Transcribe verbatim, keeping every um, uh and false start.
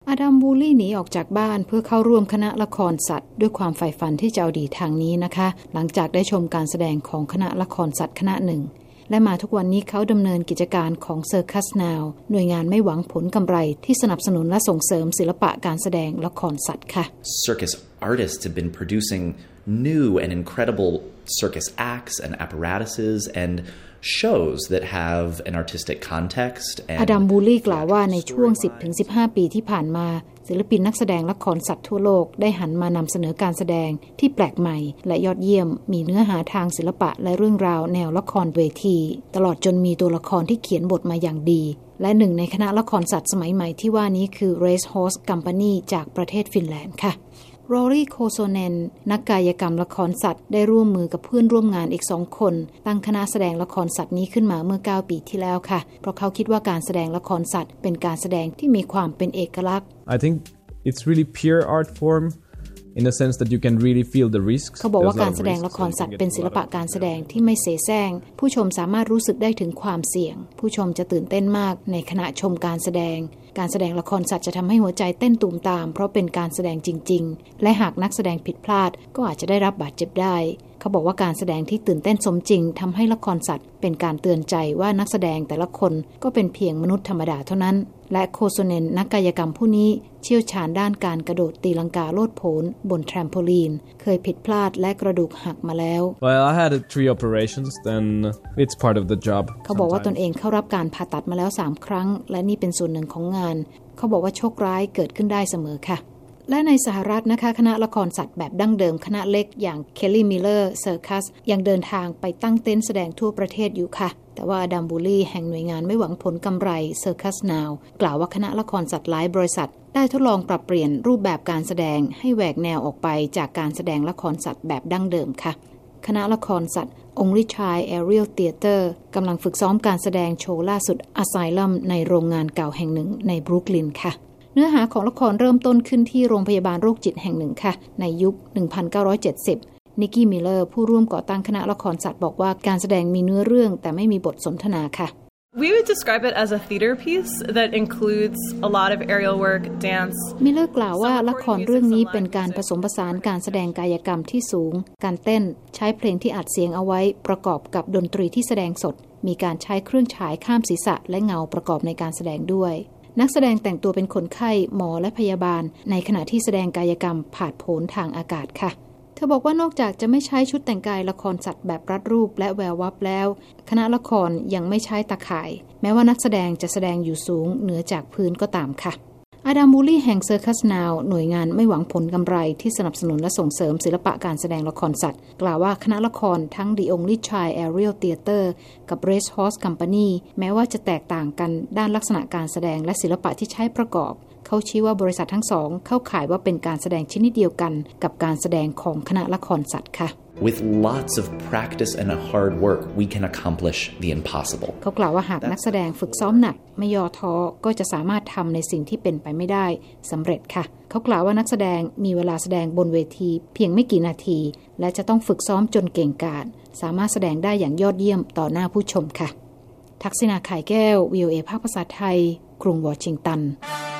อดัมบูลลี่หนีออกจากบ้านเพื่อเข้าร่วมคณะละครสัตว์ด้วยความใฝ่ฝันที่จะเอาดีทางนี้นะคะหลังจากได้ชมการแสดงของคณะละครสัตว์คณะหนึ่งและมาทุกวันนี้เขาดำเนินกิจการของ Circus Now หน่วยงานไม่หวังผลกำไรที่สนับสนุนและส่งเสริมศิลปะการแสดงละครสัตว์ค่ะ Circus artists have been producing new and incredible circus acts and apparatuses and shows that have an artistic context and อดัมบูลลี่กล่าวว่าในช่วง สิบถึงสิบห้า ปีที่ผ่านมาศิลปินนักแสดงละครสัตว์ทั่วโลกได้หันมานำเสนอการแสดงที่แปลกใหม่และยอดเยี่ยมมีเนื้อหาทางศิลปะและเรื่องราวแนวละครเวทีตลอดจนมีตัวละครที่เขียนบทมาอย่างดีและหนึ่งในคณะละครสัตว์สมัยใหม่ที่ว่านี้คือ Race Horse Company จากประเทศฟินแลนด์ค่ะโรรี่โคโซเนนนักกายกรรมละครสัตว์ได้ร่วมมือกับเพื่อนร่วมงานอีกสองคนตั้งคณะแสดงละครสัตว์นี้ขึ้นมาเมื่อเก้าปีที่แล้วค่ะเพราะเขาคิดว่าการแสดงละครสัตว์เป็นการแสดงที่มีความเป็นเอกลักษณ์ I think it's really pure art form in the sense that you can really feel the risks เขาบอกว่าการแสดงละครสัตว์เป็นศิลปะการแสดงที่ไม่เสแสร้งผู้ชมสามารถรู้สึกได้ถึงความเสี่ยงผู้ชมจะตื่นเต้นมากในขณะชมการแสดงการแสดงละครสัตว์จะทำให้หัวใจเต้นตูมตามเพราะเป็นการแสดงจริงๆและหากนักแสดงผิดพลาดก็อาจจะได้รับบาดเจ็บได้เขาบอกว่าการแสดงที่ตื่นเต้นสมจริงทำให้ละครสัตว์เป็นการเตือนใจว่านักแสดงแต่ละคนก็เป็นเพียงมนุษย์ธรรมดาเท่านั้นและโคโซเนนนักกายกรรมผู้นี้เชี่ยวชาญด้านการกระโดดตีลังกาโลดโผนบนแทรมโพลีนเคยผิดพลาดและกระดูกหักมาแล้ว Well, I had three operations, then it's part of the job. เขาบอกว่าตนเองเข้ารับการผ่าตัดมาแล้วสามครั้งและนี่เป็นส่วนหนึ่งของงานเขาบอกว่าโชคร้ายเกิดขึ้นได้เสมอค่ะและในสหรัฐนะคะคณะละครสัตว์แบบดั้งเดิมคณะเล็กอย่าง Kelly Miller Circus ยังเดินทางไปตั้งเต็นท์แสดงทั่วประเทศอยู่ค่ะแต่ว่าอดัมบูลลี่แห่งหน่วยงานไม่หวังผลกำไร Circus Now กล่าวว่าคณะละครสัตว์หลายบริษัทได้ทดลองปรับเปลี่ยนรูปแบบการแสดงให้แหวกแนวออกไปจากการแสดงละครสัตว์แบบดั้งเดิมค่ะคณะละครสัตว์ Only Child Aerial Theater กำลังฝึกซ้อมการแสดงโชว์ล่าสุด Asylum ในโรงงานเก่าแห่งหนึ่งในบรุกลินค่ะเนื้อหาของละครเริ่มต้นขึ้นที่โรงพยาบาลโรคจิตแห่งหนึ่งค่ะในยุค หนึ่งพันเก้าร้อยเจ็ดสิบ นิกกี้มิลเลอร์ผู้ร่วมก่อตั้งคณะละครสัตว์บอกว่าการแสดงมีเนื้อเรื่องแต่ไม่มีบทสนทนาค่ะ We would describe it as a theater piece that includes a lot of aerial work, dance. มิลเลอร์กล่าวว่าละครเรื่องนี้เป็นการผสมผสานการแสดงกายกรรมที่สูงการเต้นใช้เพลงที่อัดเสียงเอาไว้ประกอบกับดนตรีที่แสดงสดมีการใช้เครื่องฉายข้ามศีรษะและเงาประกอบในการแสดงด้วยนักแสดงแต่งตัวเป็นคนไข้หมอและพยาบาลในขณะที่แสดงกายกรรมผาดโผนทางอากาศค่ะเธอบอกว่านอกจากจะไม่ใช้ชุดแต่งกายละครสัตว์แบบรัดรูปและแวววับแล้วคณะละครยังไม่ใช้ตาข่ายแม้ว่านักแสดงจะแสดงอยู่สูงเหนือจากพื้นก็ตามค่ะอดัมบูลลี่แห่ง Circus Now หน่วยงานไม่หวังผลกำไรที่สนับสนุนและส่งเสริมศิลปะการแสดงละครสัตว์กล่าวว่าคณะละครทั้ง The Only Child Aerial Theater กับ Race Horse Company แม้ว่าจะแตกต่างกันด้านลักษณะการแสดงและศิลปะที่ใช้ประกอบเขาชี้ว่าบริษัททั้งสองเข้าข่ายว่าเป็นการแสดงชนิดเดียวกันกับการแสดงของคณะละครสัตว์ค่ะ With lots of practice and a hard work, we can accomplish the impossible. เขากล่าวว่าหากนักแสดงฝึกซ้อมหนักไม่ย่อท้อก็จะสามารถทำในสิ่งที่เป็นไปไม่ได้สำเร็จค่ะเขากล่าวว่านักแสดงมีเวลาแสดงบนเวทีเพียงไม่กี่นาทีและจะต้องฝึกซ้อมจนเก่งกาจสามารถแสดงได้อย่างยอดเยี่ยมต่อหน้าผู้ชมค่ะทักษิณา ไข่แก้ว วี โอ เอ ภาคภาษาไทยกรุงวอชิงตัน